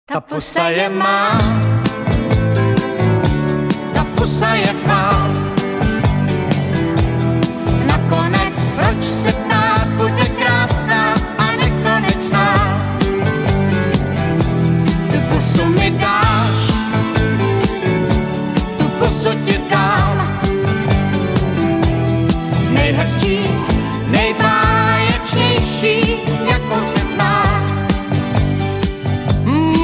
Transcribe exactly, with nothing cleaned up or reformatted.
Ta pusa je má, ta pusa je tvá. Nakonec proč se ptát, bude krásná a nekonečná. Tu pusu mi dáš, tu pusu ti dám. Nejhezčí, nejbáječnější